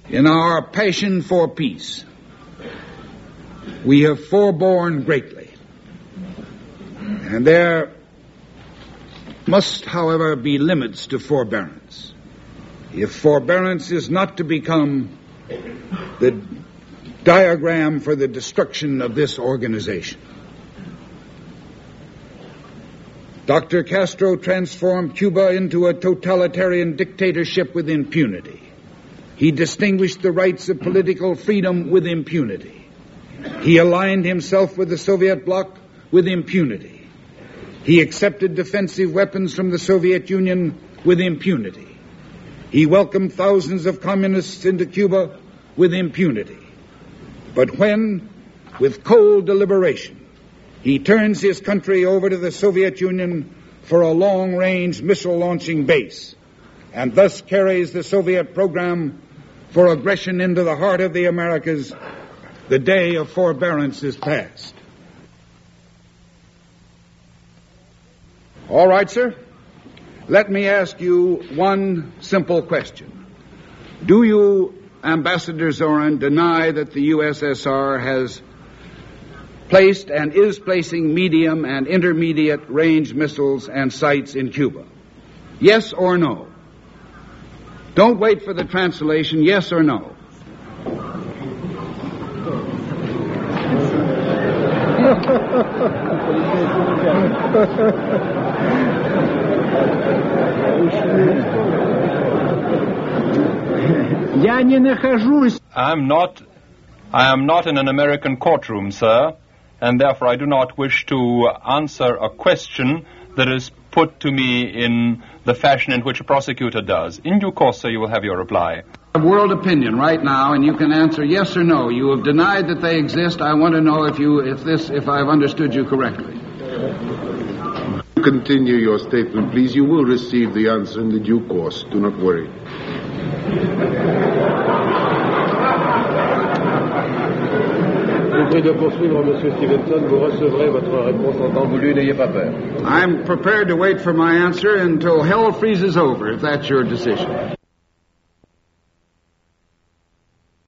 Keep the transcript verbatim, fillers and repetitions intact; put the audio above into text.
In our passion for peace, we have forborne greatly. And there must, however, be limits to forbearance. If forbearance is not to become the diagram for the destruction of this organization. Doctor Castro transformed Cuba into a totalitarian dictatorship with impunity. He distinguished the rights of political freedom with impunity. He aligned himself with the Soviet bloc with impunity. He accepted defensive weapons from the Soviet Union with impunity. He welcomed thousands of communists into Cuba with impunity. But when, with cold deliberation, he turns his country over to the Soviet Union for a long-range missile-launching base, and thus carries the Soviet program for aggression into the heart of the Americas, the day of forbearance is past. All right, sir. Let me ask you one simple question. Do you, Ambassador Zorin, deny that the U S S R has placed and is placing medium and intermediate range missiles and sights in Cuba? Yes or no? Don't wait for the translation. Yes or no? I'm not, I am not in an American courtroom, sir, and therefore I do not wish to answer a question that is put to me in the fashion in which a prosecutor does. In due course, sir, you will have your reply. World opinion right now, and you can answer yes or no. You have denied that they exist. I want to know if you, if this, if I've understood you correctly. Continue your statement, please. You will receive the answer in the due course. Do not worry. I'm prepared to wait for my answer until hell freezes over, if that's your decision.